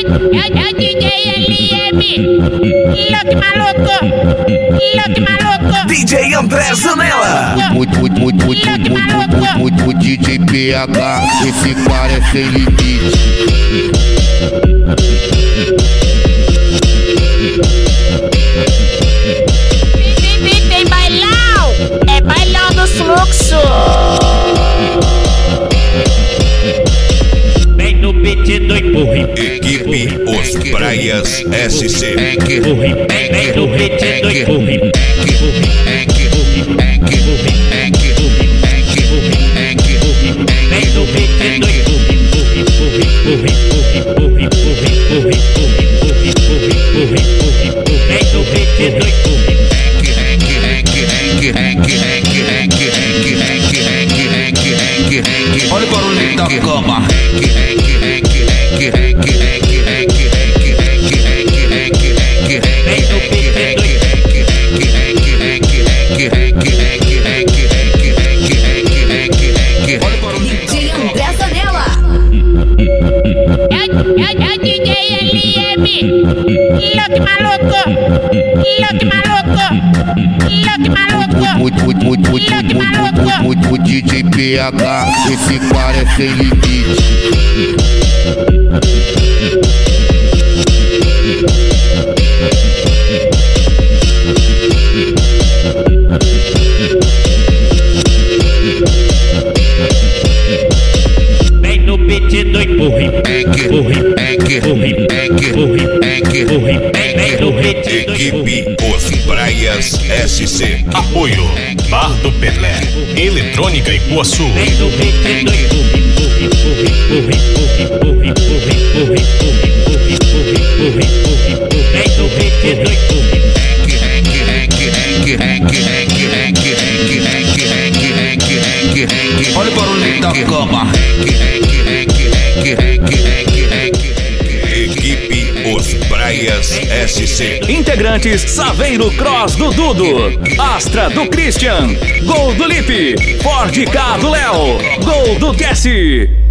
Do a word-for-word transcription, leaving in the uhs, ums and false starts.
é o D J L M, louco maluco, louco maluco. D J André Zanella. O, o, o, o, o, o, o, o D J P H, esse cara é sem limite. Tem bailão, é bailão dos fluxos. Vem no beat do empurre. Equipe Os Praias S C. Empurre. Vem no beat do empurre. Vem no beat do Olha o barulho da cama. D J André Zanella. É o D J L M, louco maluco, louco maluco, louco maluco. O, o, o, o, o, o, o D J P H, esse cara é sem limite. Vem no beat do empurre. Empurre. Empurre. Empurre. Empurre. Vem no beat do Equipe Os Praias S C. Apoio Bar do Pelé, Eletrônica Iguaçu. Vem no beat do empurre. Empurre. Empurre. Empurre. Empurre. Empurre. Empurre. Empurre. Vem no beat do empurre. Olha o barulho da cama. Equipe Os Praias S C. Integrantes: Saveiro Cross do Dudo, Astra do Christian, Gol do Lipe, Ford K do Léo, Gol do Cassie.